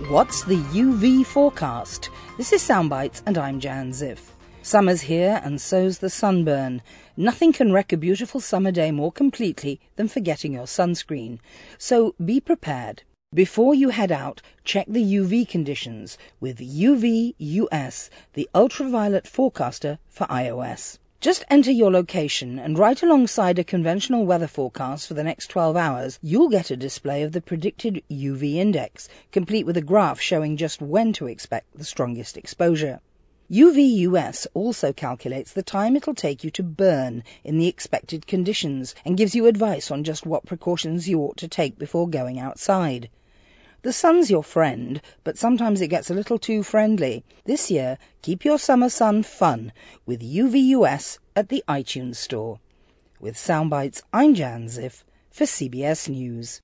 What's the UV forecast? This is Soundbites and I'm Jan Ziff. Summer's here and so's the sunburn. Nothing can wreck a beautiful summer day more completely than forgetting your sunscreen. So be prepared. Before you head out, check the UV conditions with UV US, the ultraviolet forecaster for iOS. Just enter your location and right alongside a conventional weather forecast for the next 12 hours, you'll get a display of the predicted UV index, complete with a graph showing just when to expect the strongest exposure. UV-US also calculates the time it'll take you to burn in the expected conditions and gives you advice on just what precautions you ought to take before going outside. The sun's your friend, but sometimes it gets a little too friendly. This year, keep your summer sun fun with UV-US at the iTunes Store. With Soundbites, I'm Jan Ziff for CBS News.